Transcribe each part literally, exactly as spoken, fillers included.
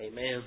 Amen.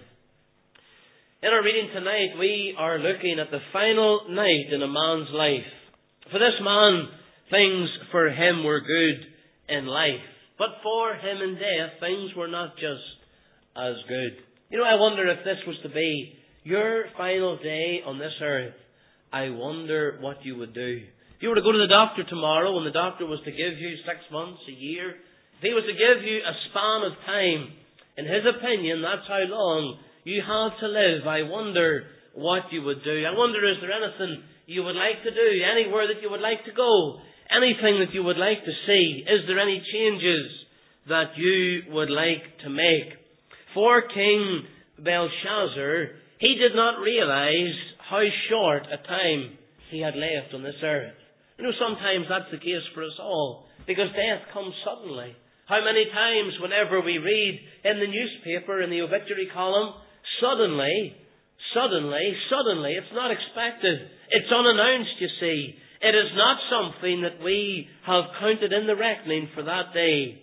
In our reading tonight, we are looking at the final night in a man's life. For this man, things for him were good in life. But for him in death, things were not just as good. You know, I wonder if this was to be your final day on this earth. I wonder what you would do. If you were to go to the doctor tomorrow and the doctor was to give you six months, a year, if he was to give you a span of time, in his opinion, that's how long you have to live. I wonder what you would do. I wonder, is there anything you would like to do? Anywhere that you would like to go? Anything that you would like to see? Is there any changes that you would like to make? For King Belshazzar, he did not realize how short a time he had left on this earth. You know, sometimes that's the case for us all, because death comes suddenly. How many times whenever we read in the newspaper, in the obituary column, suddenly, suddenly, suddenly, it's not expected. It's unannounced, you see. It is not something that we have counted in the reckoning for that day.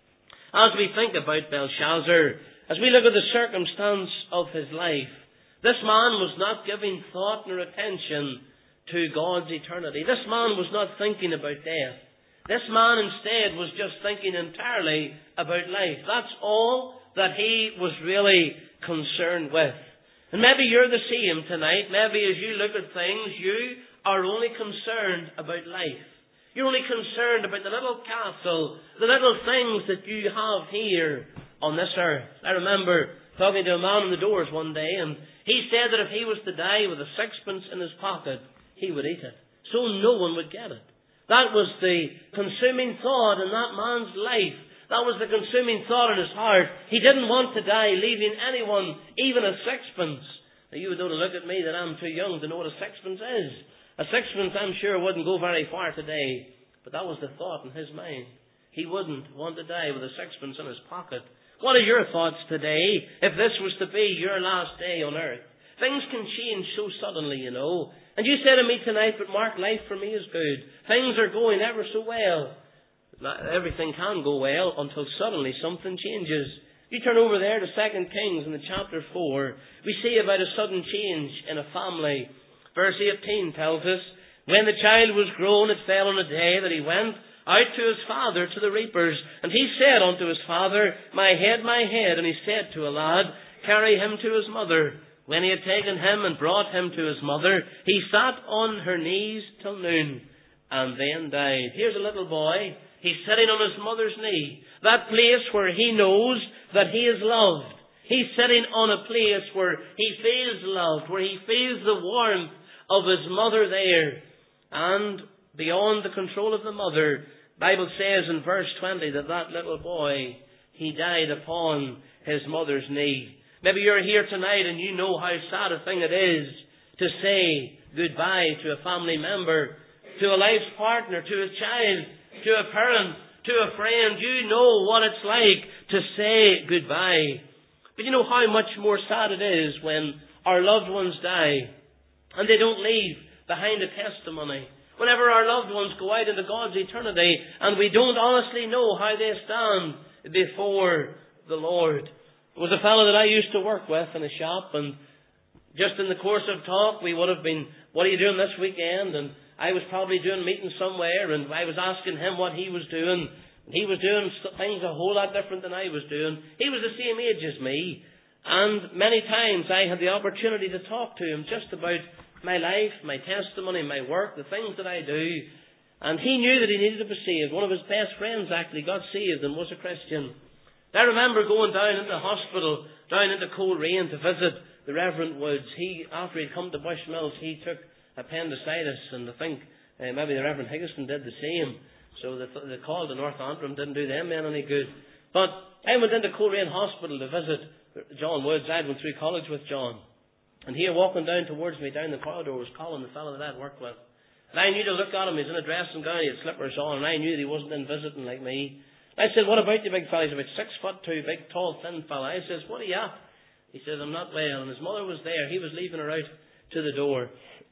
As we think about Belshazzar, as we look at the circumstance of his life, this man was not giving thought nor attention to God's eternity. This man was not thinking about death. This man instead was just thinking entirely about life. That's all that he was really concerned with. And maybe you're the same tonight. Maybe as you look at things, you are only concerned about life. You're only concerned about the little castle, the little things that you have here on this earth. I remember talking to a man on the doors one day, and he said that if he was to die with a sixpence in his pocket, he would eat it. So no one would get it. That was the consuming thought in that man's life. That was the consuming thought in his heart. He didn't want to die leaving anyone even a sixpence. Now you would know to look at me that I'm too young to know what a sixpence is. A sixpence, I'm sure, wouldn't go very far today. But that was the thought in his mind. He wouldn't want to die with a sixpence in his pocket. What are your thoughts today if this was to be your last day on earth? Things can change so suddenly, you know. And you say to me tonight, but Mark, life for me is good. Things are going ever so well. Not everything can go well until suddenly something changes. You turn over there to Second Kings in the chapter four. We see about a sudden change in a family. Verse eighteen tells us, when the child was grown, it fell on a day that he went out to his father to the reapers. And he said unto his father, my head, my head. And he said to a lad, carry him to his mother. When he had taken him and brought him to his mother, he sat on her knees till noon, and then died. Here's a little boy. He's sitting on his mother's knee. That place where he knows that he is loved. He's sitting on a place where he feels loved, where he feels the warmth of his mother there. And beyond the control of the mother, the Bible says in verse twenty that that little boy, he died upon his mother's knee. Maybe you're here tonight and you know how sad a thing it is to say goodbye to a family member, to a life's partner, to a child, to a parent, to a friend. You know what it's like to say goodbye. But you know how much more sad it is when our loved ones die and they don't leave behind a testimony. Whenever our loved ones go out into God's eternity and we don't honestly know how they stand before the Lord. There was a fellow that I used to work with in a shop, and just in the course of talk we would have been, what are you doing this weekend? And I was probably doing meetings somewhere, and I was asking him what he was doing. He was doing things a whole lot different than I was doing. He was the same age as me, and many times I had the opportunity to talk to him just about my life, my testimony, my work, the things that I do. And he knew that he needed to be saved. One of his best friends actually got saved and was a Christian. I remember going down into the hospital, down into Coleraine to visit the Reverend Woods. He, after he'd come to Bushmills, he took appendicitis, and I think uh, maybe the Reverend Higginson did the same. So the, the call to North Antrim didn't do them any good. But I went into Coleraine Hospital to visit John Woods. I went through college with John. And here, walking down towards me down the corridor, was Colin, the fellow that I'd worked with. And I knew to look at him. He's in a dressing gown, he had slippers on, and I knew that he wasn't in visiting like me. I said, what about you, big fella? He's about six foot two, big, tall, thin fella. I says, what are you at? He says, I'm not well. And his mother was there. He was leaving her out to the door.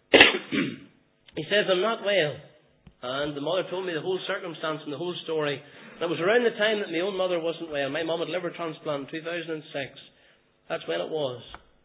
He says, I'm not well. And the mother told me the whole circumstance and the whole story. And it was around the time that my own mother wasn't well. My mum had liver transplant in two thousand six. That's when it was.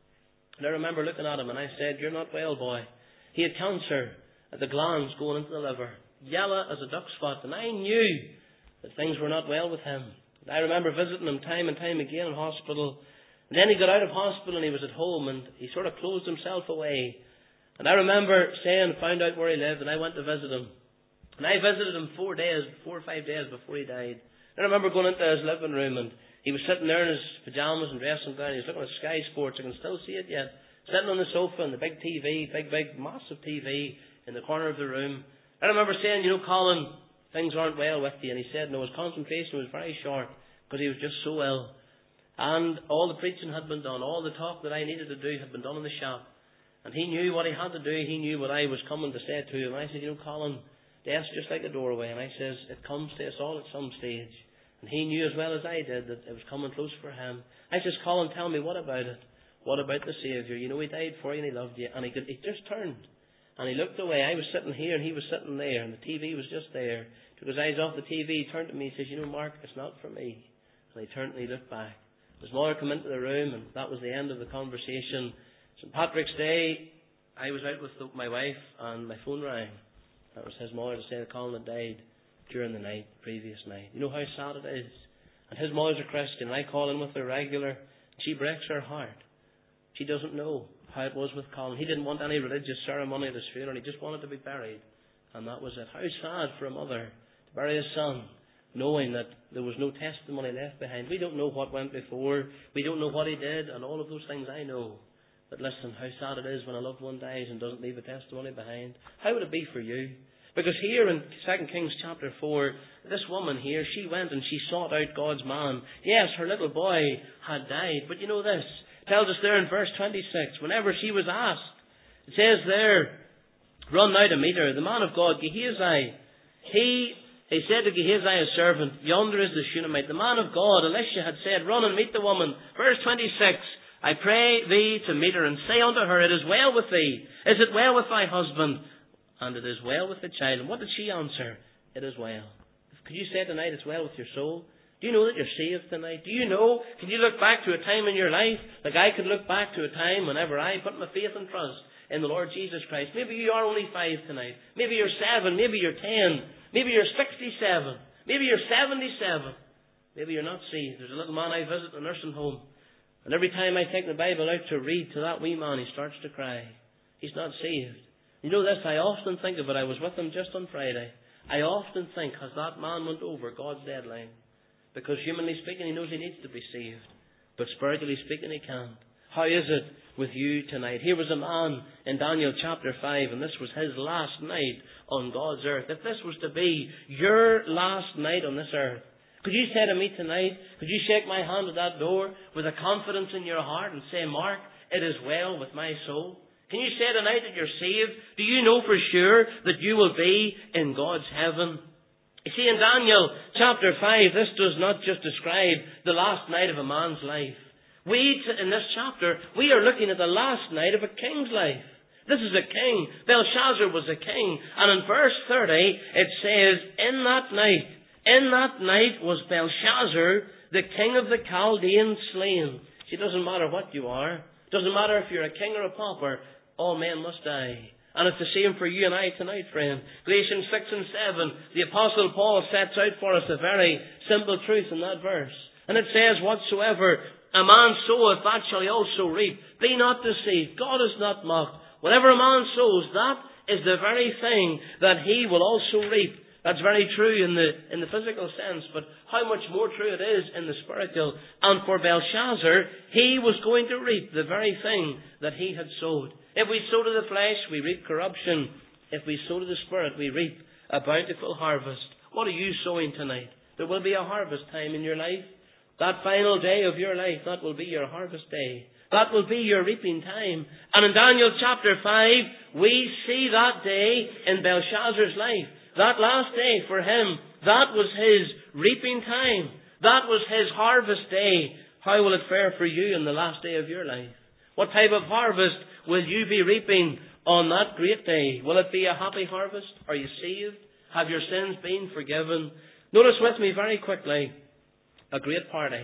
And I remember looking at him and I said, "You're not well, boy." He had cancer at the glands going into the liver, yellow as a duck spot, and I knew that things were not well with him. And I remember visiting him time and time again in hospital. And then he got out of hospital and he was at home and he sort of closed himself away. And I remember saying, found out where he lived, and I went to visit him. And I visited him four days, four or five days before he died. And I remember going into his living room and he was sitting there in his pyjamas and dressing down. He was looking at Sky Sports. I can still see it yet. Sitting on the sofa and the big T V, big, big, massive T V in the corner of the room. I remember saying, "You know, Colin, things aren't well with you." And he said, no, his concentration was very short because he was just so ill. And all the preaching had been done. All the talk that I needed to do had been done in the shop. And he knew what he had to do. He knew what I was coming to say to him. And I said, "You know, Colin, death's just like a doorway." And I says, "It comes to us all at some stage." And he knew as well as I did that it was coming close for him. I says, "Colin, tell me, what about it? What about the Saviour? You know, he died for you and he loved you." And he, could, he just turned. And he looked away. I was sitting here and he was sitting there. And the T V was just there. He took his eyes off the T V. He turned to me and he says, "You know, Mark, it's not for me." And he turned and he looked back. His mother came into the room and that was the end of the conversation. Saint Patrick's Day, I was out with the, my wife and my phone rang. That was his mother to say that Colin had died during the night, previous night. You know how sad it is. And his mother's a Christian. And I call in with her regular. She breaks her heart. She doesn't know how it was with Colin. He didn't want any religious ceremony at his funeral. He just wanted to be buried. And that was it. How sad for a mother to bury his son, knowing that there was no testimony left behind. We don't know what went before. We don't know what he did. And all of those things I know. But listen, how sad it is when a loved one dies and doesn't leave a testimony behind. How would it be for you? Because here in Second Kings chapter four, this woman here, she went and she sought out God's man. Yes, her little boy had died. But you know this, it tells us there in verse twenty-six, whenever she was asked, it says there, "Run now to meet her." The man of God, Gehazi, he, he said to Gehazi his servant, "Yonder is the Shunammite." The man of God, Elisha, had said, "Run and meet the woman." Verse twenty-six, "I pray thee to meet her and say unto her, It is well with thee. Is it well with thy husband? And it is well with the child." And what did she answer? "It is well." Could you say tonight, it's well with your soul? Do you know that you're saved tonight? Do you know, can you look back to a time in your life, like I could look back to a time whenever I put my faith and trust in the Lord Jesus Christ? Maybe you are only five tonight. Maybe you're seven. Maybe you're ten. Maybe you're sixty-seven. Maybe you're seventy-seven. Maybe you're not saved. There's a little man I visit in a nursing home. And every time I take the Bible out to read to that wee man, he starts to cry. He's not saved. You know this, I often think of it. I was with him just on Friday. I often think, has that man went over God's deadline? Because humanly speaking, he knows he needs to be saved. But spiritually speaking, he can't. How is it with you tonight? Here was a man in Daniel chapter five, and this was his last night on God's earth. If this was to be your last night on this earth, could you say to me tonight, could you shake my hand at that door with a confidence in your heart and say, "Mark, it is well with my soul"? Can you say tonight that you're saved? Do you know for sure that you will be in God's heaven? You see, in Daniel chapter five, this does not just describe the last night of a man's life. We, in this chapter, we are looking at the last night of a king's life. This is a king. Belshazzar was a king. And in verse thirty, it says, "In that night, in that night was Belshazzar, the king of the Chaldeans, slain." See, it doesn't matter what you are. It doesn't matter if you're a king or a pauper. All men must die. And it's the same for you and I tonight, friend. Galatians six and seven, the Apostle Paul sets out for us a very simple truth in that verse. And it says, "Whatsoever a man soweth, that shall he also reap. Be not deceived. God is not mocked. Whatever a man sows, that is the very thing that he will also reap." That's very true in the in the physical sense, but how much more true it is in the spiritual. And for Belshazzar, he was going to reap the very thing that he had sowed. If we sow to the flesh, we reap corruption. If we sow to the Spirit, we reap a bountiful harvest. What are you sowing tonight? There will be a harvest time in your life. That final day of your life, that will be your harvest day. That will be your reaping time. And in Daniel chapter five, we see that day in Belshazzar's life. That last day for him, that was his reaping time. That was his harvest day. How will it fare for you in the last day of your life? What type of harvest will you be reaping on that great day? Will it be a happy harvest? Are you saved? Have your sins been forgiven? Notice with me very quickly a great party.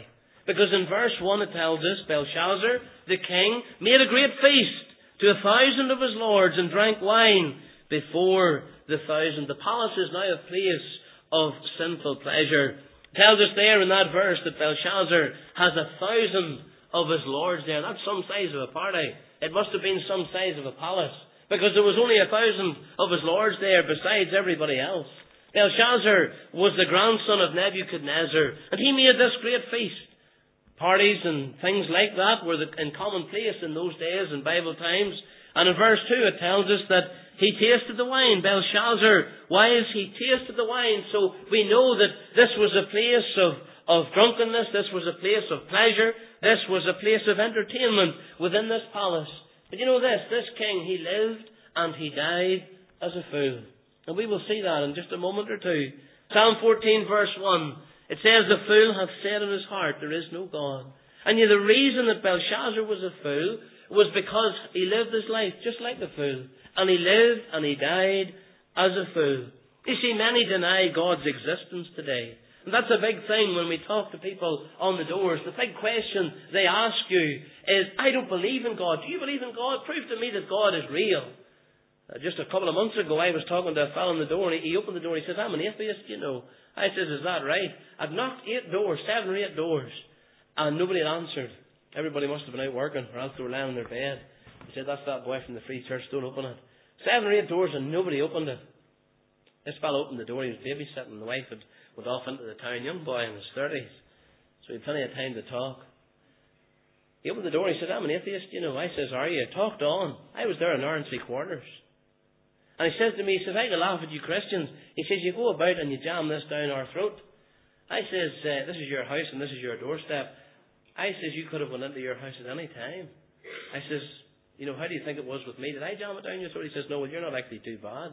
Because in verse one it tells us, Belshazzar, the king, made a great feast to a thousand of his lords and drank wine before the thousand. The palace is now a place of sinful pleasure. It tells us there in that verse that Belshazzar has a thousand of his lords there. That's some size of a party. It must have been some size of a palace, because there was only a thousand of his lords there besides everybody else. Belshazzar was the grandson of Nebuchadnezzar, and he made this great feast. Parties and things like that were in commonplace in those days in Bible times. And in verse two it tells us that he tasted the wine. Belshazzar, why is he tasted the wine? So we know that this was a place of, of drunkenness, this was a place of pleasure, this was a place of entertainment within this palace. But you know this, this king, he lived and he died as a fool. And we will see that in just a moment or two. Psalm fourteen verse one, it says, the fool hath said in his heart, there is no God. And yet the reason that Belshazzar was a fool was because he lived his life just like the fool. And he lived and he died as a fool. You see, many deny God's existence today. And that's a big thing when we talk to people on the doors. The big question they ask you is, I don't believe in God. Do you believe in God? Prove to me that God is real. Uh, just a couple of months ago, I was talking to a fellow on the door, and he, he opened the door, and he says, I'm an atheist, you know. I says, is that right? I've knocked eight doors, seven or eight doors, and nobody had answered. Everybody must have been out working, or else they were lying in their bed. He said, that's that boy from the Free Church, don't open it. Seven or eight doors, and nobody opened it. This fellow opened the door, he was babysitting, the wife had went off into the town, young boy in his thirties, so he had plenty of time to talk. He opened the door, and he said, I'm an atheist, you know. I says, are you? Talked on. I was there an hour and three quarters. And he says to me, he says, I can laugh at you Christians. He says, you go about and you jam this down our throat. I says, uh, this is your house and this is your doorstep. I says, you could have went into your house at any time. I says, you know, how do you think it was with me? Did I jam it down your throat? He says, no, well, you're not actually too bad.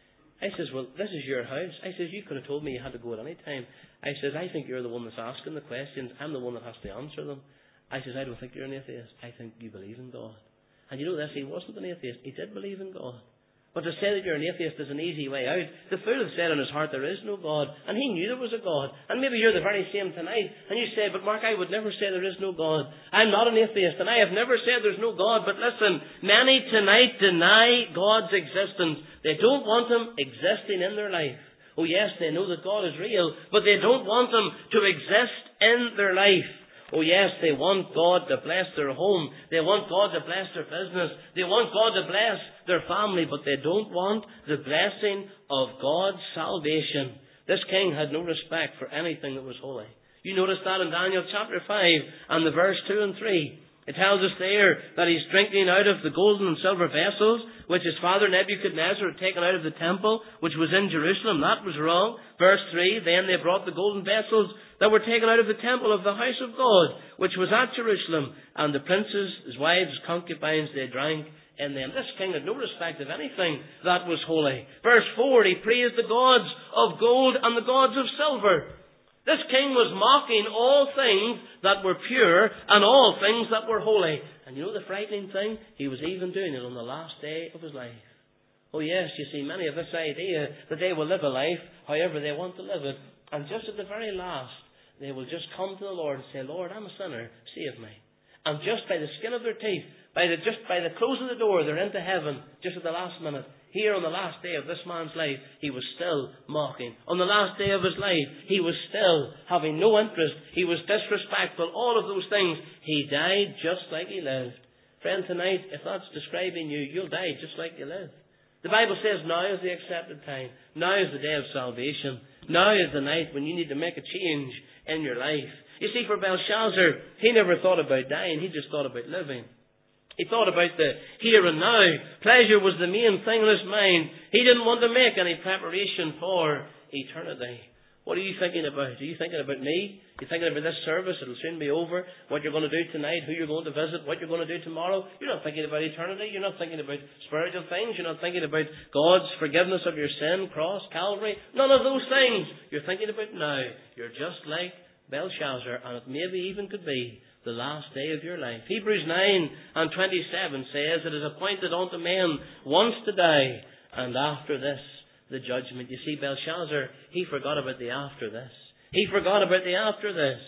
I says, well, this is your house. I says, you could have told me you had to go at any time. I says, I think you're the one that's asking the questions. I'm the one that has to answer them. I says, I don't think you're an atheist. I think you believe in God. And you know this, he wasn't an atheist. He did believe in God. But to say that you're an atheist is an easy way out. The fool had said in his heart, there is no God. And he knew there was a God. And maybe you're the very same tonight. And you say, but Mark, I would never say there is no God. I'm not an atheist. And I have never said there's no God. But listen, many tonight deny God's existence. They don't want Him existing in their life. Oh yes, they know that God is real. But they don't want Him to exist in their life. Oh yes, they want God to bless their home. They want God to bless their business. They want God to bless their family, but they don't want the blessing of God's salvation. This king had no respect for anything that was holy. You notice that in Daniel chapter five and the verse two and three. It tells us there that he's drinking out of the golden and silver vessels, which his father Nebuchadnezzar had taken out of the temple, which was in Jerusalem. That was wrong. Verse three, then they brought the golden vessels that were taken out of the temple of the house of God, which was at Jerusalem, and the princes, his wives, concubines, they drank in them. This king had no respect of anything that was holy. Verse four, he praised the gods of gold and the gods of silver. This king was mocking all things that were pure and all things that were holy. And you know the frightening thing? He was even doing it on the last day of his life. Oh yes, you see, many of this idea that they will live a life however they want to live it. And just at the very last, they will just come to the Lord and say, Lord, I'm a sinner, save me. And just by the skin of their teeth, by the, just by the close of the door, they're into heaven, just at the last minute. Here on the last day of this man's life, he was still mocking. On the last day of his life, he was still having no interest. He was disrespectful, all of those things. He died just like he lived. Friend, tonight, if that's describing you, you'll die just like you live. The Bible says now is the accepted time. Now is the day of salvation. Now is the night when you need to make a change in your life. You see, for Belshazzar, he never thought about dying. He just thought about living. He thought about the here and now. Pleasure was the main thing in his mind. He didn't want to make any preparation for eternity. What are you thinking about? Are you thinking about me? Are you thinking about this service? It'll soon be over. What you're going to do tonight, who you're going to visit, what you're going to do tomorrow. You're not thinking about eternity. You're not thinking about spiritual things. You're not thinking about God's forgiveness of your sin, cross, Calvary. None of those things. You're thinking about now. You're just like Belshazzar, and it maybe even could be the last day of your life. Hebrews nine and twenty-seven says, it is appointed unto men once to die, and after this the judgment. You see, Belshazzar, he forgot about the after this. He forgot about the after this.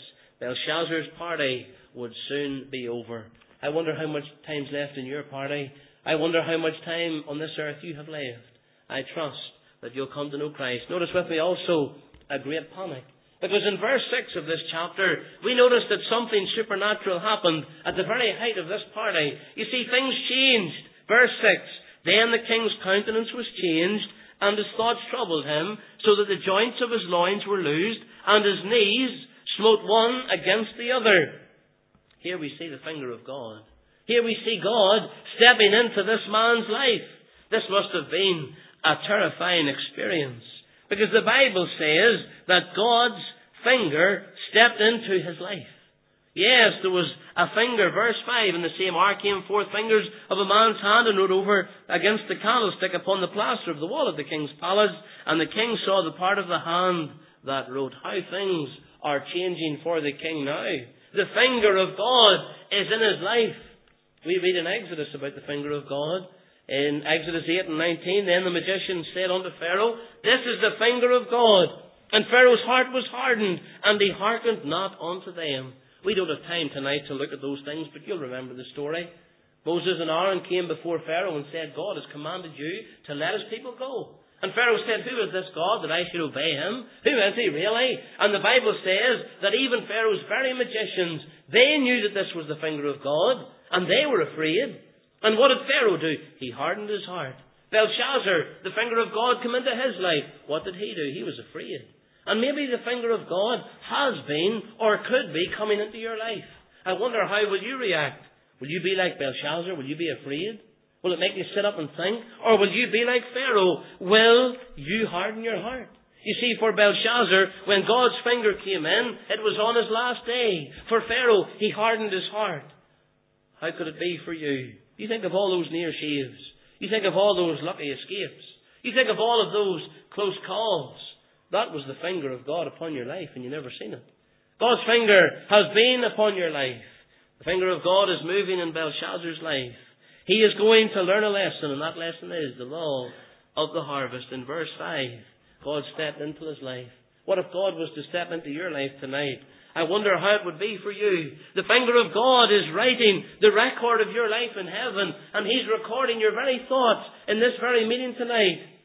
Belshazzar's party would soon be over. I wonder how much time's left in your party. I wonder how much time on this earth you have left. I trust that you'll come to know Christ. Notice with me also a great panic. Because in verse six of this chapter, we notice that something supernatural happened at the very height of this party. You see, things changed. Verse six, then the king's countenance was changed, and his thoughts troubled him, so that the joints of his loins were loosed, and his knees smote one against the other. Here we see the finger of God. Here we see God stepping into this man's life. This must have been a terrifying experience, because the Bible says that God's finger stepped into his life. Yes, there was a finger, verse five, in the same hour came forth fingers of a man's hand and wrote over against the candlestick upon the plaster of the wall of the king's palace, and the king saw the part of the hand that wrote. How things are changing for the king now. The finger of God is in his life. We read in Exodus about the finger of God. In Exodus eight and nineteen, then the magician said unto Pharaoh, this is the finger of God. And Pharaoh's heart was hardened, and he hearkened not unto them. We don't have time tonight to look at those things, but you'll remember the story. Moses and Aaron came before Pharaoh and said, God has commanded you to let his people go. And Pharaoh said, who is this God that I should obey him? Who is he really? And the Bible says that even Pharaoh's very magicians, they knew that this was the finger of God, and they were afraid. And what did Pharaoh do? He hardened his heart. Belshazzar, the finger of God came into his life. What did he do? He was afraid. And maybe the finger of God has been or could be coming into your life. I wonder, how will you react? Will you be like Belshazzar? Will you be afraid? Will it make you sit up and think? Or will you be like Pharaoh? Will you harden your heart? You see, for Belshazzar, when God's finger came in, it was on his last day. For Pharaoh, he hardened his heart. How could it be for you? You think of all those near shaves. You think of all those lucky escapes. You think of all of those close calls. That was the finger of God upon your life, and you never seen it. God's finger has been upon your life. The finger of God is moving in Belshazzar's life. He is going to learn a lesson, and that lesson is the law of the harvest. In verse five, God stepped into his life. What if God was to step into your life tonight? I wonder how it would be for you. The finger of God is writing the record of your life in heaven, and he's recording your very thoughts in this very meeting tonight.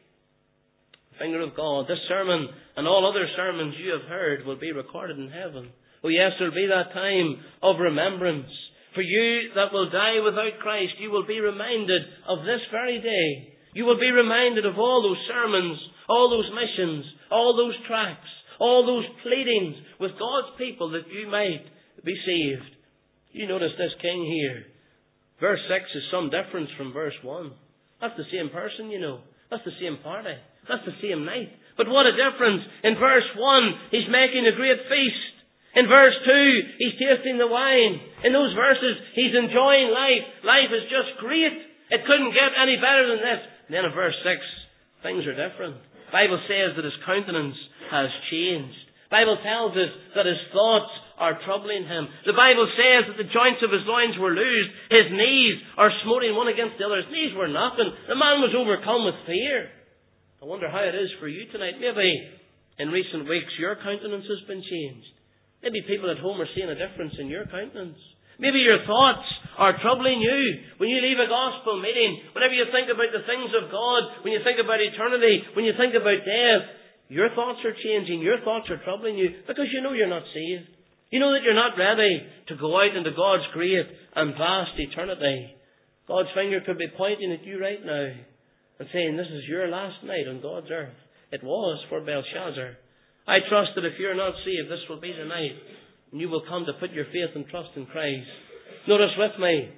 The finger of God, this sermon and all other sermons you have heard will be recorded in heaven. Oh yes, there will be that time of remembrance. For you that will die without Christ, you will be reminded of this very day. You will be reminded of all those sermons, all those missions, all those tracts, all those pleadings with God's people that you might be saved. You notice this king here. Verse six is some difference from verse one. That's the same person, you know. That's the same party. That's the same night. But what a difference. In verse one, he's making a great feast. In verse two, he's tasting the wine. In those verses, he's enjoying life. Life is just great. It couldn't get any better than this. And then in verse six, things are different. The Bible says that his countenance has changed. The Bible tells us that his thoughts are troubling him. The Bible says that the joints of his loins were loosed. His knees are smoting one against the other. His knees were knocking. The man was overcome with fear. I wonder how it is for you tonight. Maybe in recent weeks your countenance has been changed. Maybe people at home are seeing a difference in your countenance. Maybe your thoughts are troubling you when you leave a gospel meeting. Whenever you think about the things of God, when you think about eternity, when you think about death, your thoughts are changing. Your thoughts are troubling you because you know you're not saved. You know that you're not ready to go out into God's great and vast eternity. God's finger could be pointing at you right now and saying, this is your last night on God's earth. It was for Belshazzar. I trust that if you're not saved, this will be the night and you will come to put your faith and trust in Christ. Notice with me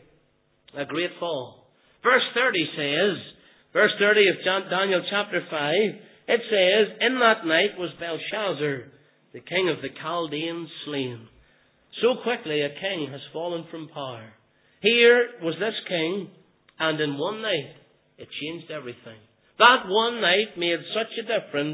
a great fall. Verse thirty says, verse thirty of Daniel chapter five, it says, in that night was Belshazzar, the king of the Chaldeans, slain. So quickly a king has fallen from power. Here was this king, and in one night it changed everything. That one night made such a difference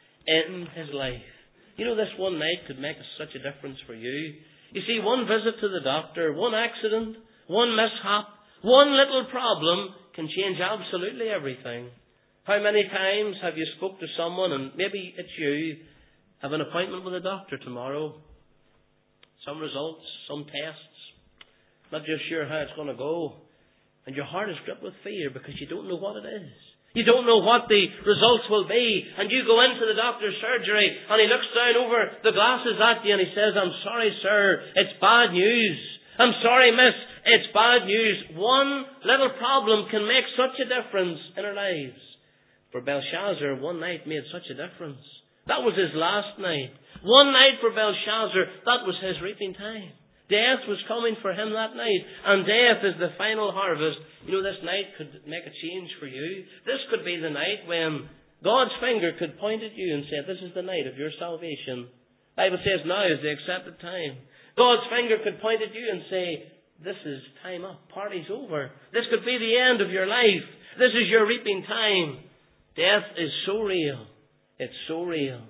in his life. You know, this one night could make such a difference for you. You see, one visit to the doctor, one accident, one mishap, one little problem can change absolutely everything. How many times have you spoke to someone, and maybe it's you, have an appointment with a doctor tomorrow? some results, some tests, not just sure how it's going to go. And your heart is gripped with fear because you don't know what it is. You don't know what the results will be. And you go into the doctor's surgery and he looks down over the glasses at you and he says, I'm sorry, sir, it's bad news. I'm sorry, miss, it's bad news. One little problem can make such a difference in our lives. For Belshazzar, one night made such a difference. That was his last night. One night for Belshazzar, that was his reaping time. Death was coming for him that night. And death is the final harvest. You know, this night could make a change for you. This could be the night when God's finger could point at you and say, this is the night of your salvation. The Bible says now is the accepted time. God's finger could point at you and say, this is time up. Party's over. This could be the end of your life. This is your reaping time. Death is so real. It's so real.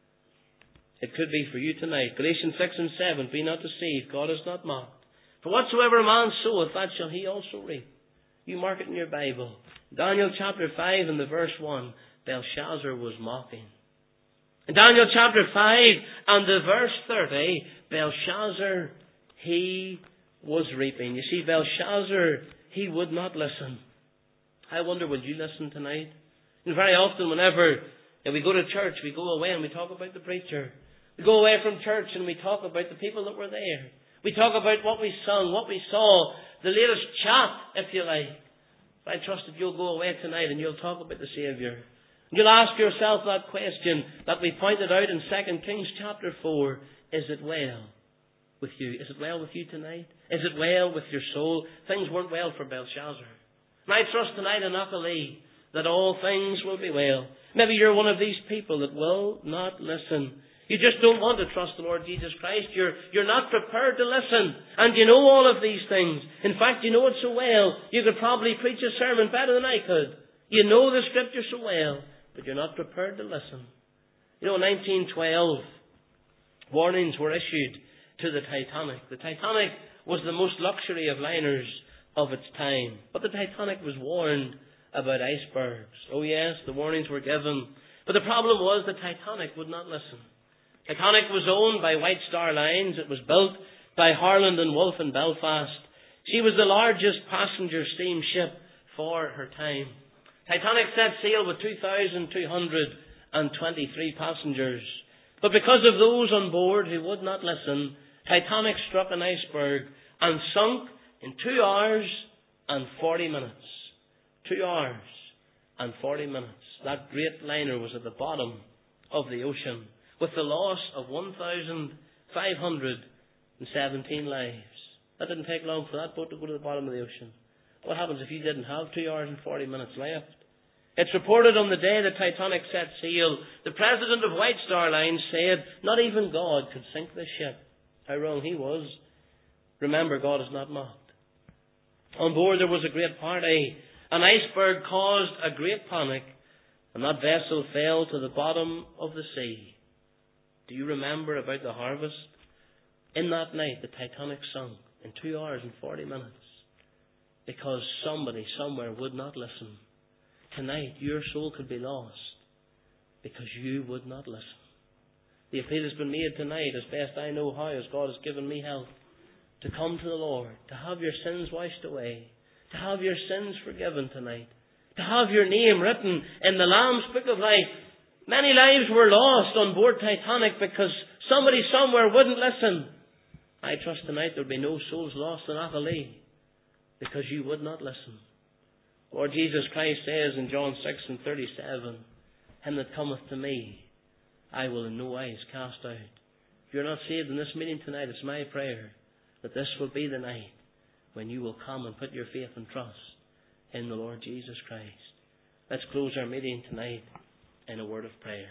It could be for you tonight. Galatians six and seven, be not deceived, God is not mocked. For whatsoever a man soweth, that shall he also reap. You mark it in your Bible. Daniel chapter five and the verse one, Belshazzar was mocking. In Daniel chapter five and the verse thirty, Belshazzar, he was reaping. You see, Belshazzar, he would not listen. I wonder, would you listen tonight? And very often whenever we go to church, we go away and we talk about the preacher. We go away from church and we talk about the people that were there. We talk about what we sung, what we saw, the latest chat, if you like. But I trust that you'll go away tonight and you'll talk about the Saviour. And you'll ask yourself that question that we pointed out in Second Kings chapter four. Is it well with you? Is it well with you tonight? Is it well with your soul? Things weren't well for Belshazzar. And I trust tonight in Achilles that all things will be well. Maybe you're one of these people that will not listen. You just don't want to trust the Lord Jesus Christ. You're, you're not prepared to listen. And you know all of these things. In fact, you know it so well, you could probably preach a sermon better than I could. You know the Scripture so well, but you're not prepared to listen. You know, in nineteen twelve, warnings were issued to the Titanic. The Titanic was the most luxury of liners of its time. But the Titanic was warned about icebergs. Oh yes, the warnings were given. But the problem was the Titanic would not listen. Titanic was owned by White Star Lines. It was built by Harland and Wolff in Belfast. She was the largest passenger steamship for her time. Titanic set sail with two thousand two hundred twenty-three passengers. But because of those on board who would not listen, Titanic struck an iceberg and sunk in two hours and forty minutes. Two hours and forty minutes. That great liner was at the bottom of the ocean with the loss of one thousand five hundred seventeen lives. That didn't take long for that boat to go to the bottom of the ocean. What happens if you didn't have two hours and forty minutes left? It's reported on the day the Titanic set sail, the president of White Star Lines said, not even God could sink this ship. How wrong he was. Remember, God is not mocked. On board there was a great party. An iceberg caused a great panic, and that vessel fell to the bottom of the sea. Do you remember about the harvest? In that night, the Titanic sunk in two hours and forty minutes because somebody somewhere would not listen. Tonight, your soul could be lost because you would not listen. The appeal has been made tonight, as best I know how, as God has given me help, to come to the Lord, to have your sins washed away, to have your sins forgiven tonight, to have your name written in the Lamb's Book of Life. Many lives were lost on board Titanic because somebody somewhere wouldn't listen. I trust tonight there will be no souls lost in Achilles because you would not listen. Lord Jesus Christ says in John six and thirty-seven, him that cometh to me, I will in no wise cast out. If you're not saved in this meeting tonight, it's my prayer that this will be the night when you will come and put your faith and trust in the Lord Jesus Christ. Let's close our meeting tonight in a word of prayer.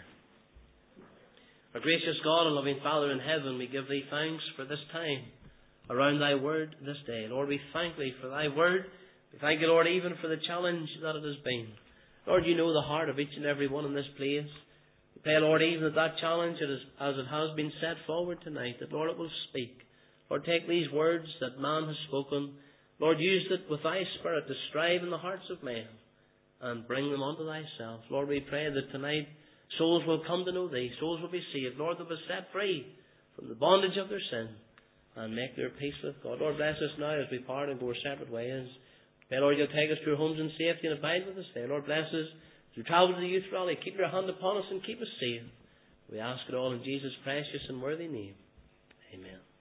Our gracious God and loving Father in heaven, we give Thee thanks for this time around Thy word this day. Lord, we thank Thee for Thy word. We thank You, Lord, even for the challenge that it has been. Lord, You know the heart of each and every one in this place. We pray, Lord, even that that challenge, it is, as it has been set forward tonight, that, Lord, it will speak. Lord, take these words that man has spoken. Lord, use it with Thy Spirit to strive in the hearts of men and bring them unto Thyself. Lord, we pray that tonight souls will come to know Thee. Souls will be saved. Lord, they'll be set free from the bondage of their sin. and make their peace with God. Lord, bless us now as we part and go our separate ways. Pray, Lord, you'll take us to our homes in safety and abide with us there. Lord, bless us as we travel to the youth rally. Keep your hand upon us and keep us safe. We ask it all in Jesus' precious and worthy name. Amen.